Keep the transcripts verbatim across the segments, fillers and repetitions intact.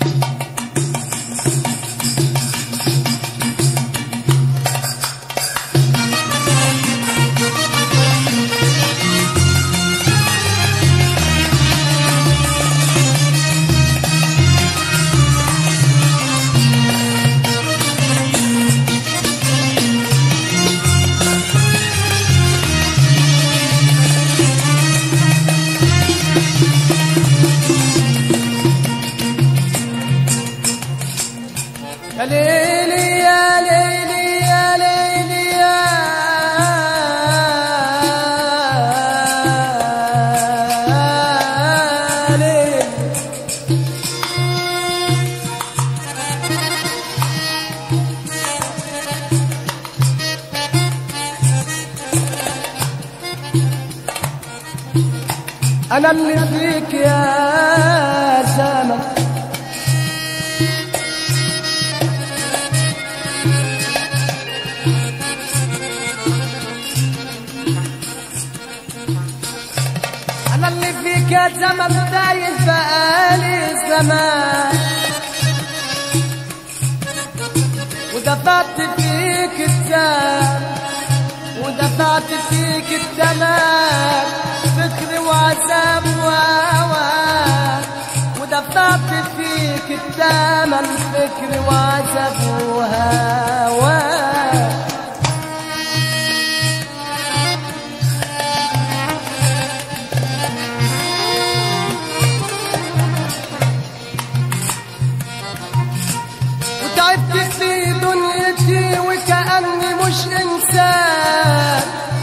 يا ليلي يا ليلي يا ليلي يا ليلي. أنا اللي فيك يا زمن أنا اللي فيك يا زمن دايس بقالي زمان، ودفعت فيك الدم ودفعت فيك الدمار، فكر وعذاب وهوى، ودفعت فيك الثمن، فكر وعذاب وهوى. وتعبت في دنيتي وكأني مش إنسان،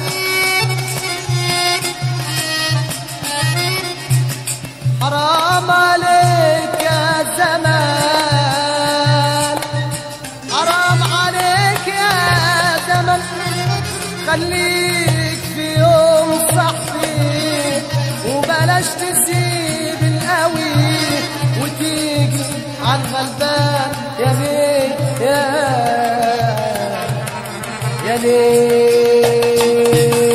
حرام عليك يا زمان، حرام عليك يا زمان، خليك في يوم صحبي وبلاش تسيب القوي وتيجي عالغلبان. يا ليل يا يا ليل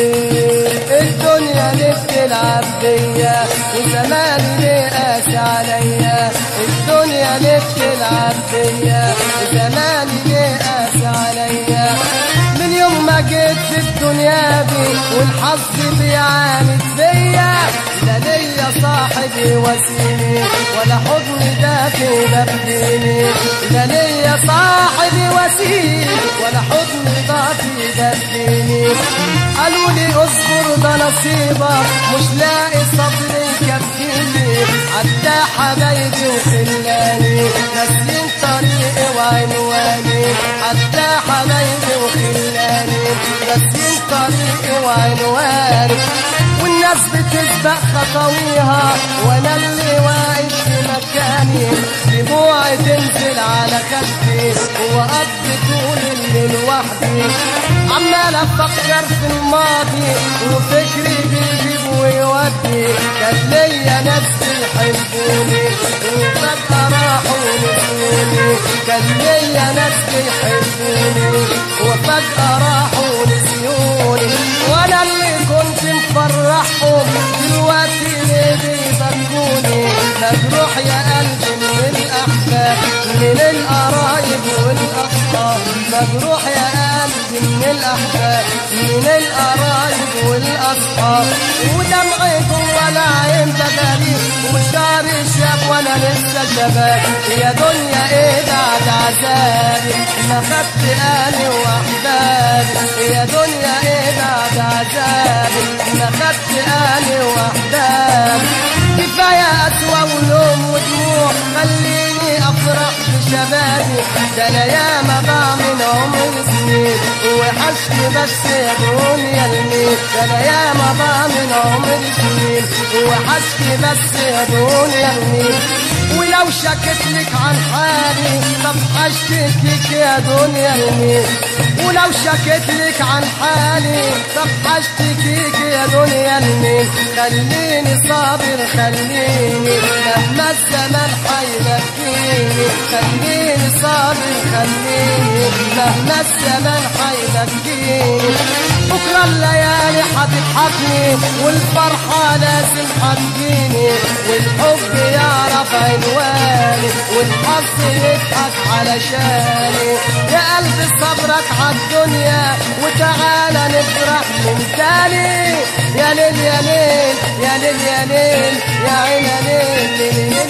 الدنيا ليه بتلعب بيا وزماني ليه قاسي عليا، الدنيا ليه بتلعب بيا وزماني ليه قاسي عليا. من يوم ما جيت في الدنيا دي والحظ بيعاند فيا، لا ليا صاحبي وسيلي ولا حضن دافي دفيني، لا ليا صاحبي وسيلي ولا حضن دافي دفيني. قالوا لي اصبر ده نصيبك مش لاقي صبر يكفيني، عدى حبايبي وخلاني ناسيين طريقي وعنواني، عدى حبايبي وخلاني ناسيين طريقي وعنواني. والناس بتسبق خطويها وانا اللي واقف في مكاني، دموعي تنزل على خدي وقضي طول الليل وحدي، عمال افكر في الماضي وفكري بيجيب ويودي. كان ليا ناس بيحبوني وفجأة راحوا نسوني، كان ليا ناس بيحبوني وفجأة راحوا نسيوني. وانا اللي كنت مفرحهم دلوقتي ليه بيبكوني، مجروح يا قلبي من الاحباب من القرايب والاصحاب، مجروح يا قلبي من الاحباب من القرايب والاصحاب. ودمعي جوه العين بدلي وشعري شاب وانا لسه شباب. يا دنيا ايه بعد عذابي ما خدت اهلي واحبابي، يا دنيا ايه بعد عذابي ما خدت اهلي واحبابي. كفايه قسوه ولوم ودموع خليني افرح بشبابي، ده انا ياما ضاع من عمري سنين وحشني بس يا دنيا المين، ده انا ياما ضاع من عمري سنين وحشني بس يا دنيا المين. ولو شكت لك عن حالي طب هشتكيك يا دنيا المين، ولو شكت لك عن حالي طب هشتكيك يا دنيا المين. خليني صابر خليني مهما الزمان حيبكيني، خليني خليني صابر خليني مهما الزمن حيبكيني بكرة الليالي حتضحكني والفرحة لازم حتجيني والحب يعرف عنواني والحظ يضحك علشاني يا قلبي صبرك عالدنيا وتعالى نفرح من تاني يا ليل يا ليل يا ليل يا ليل يا عين يا ليل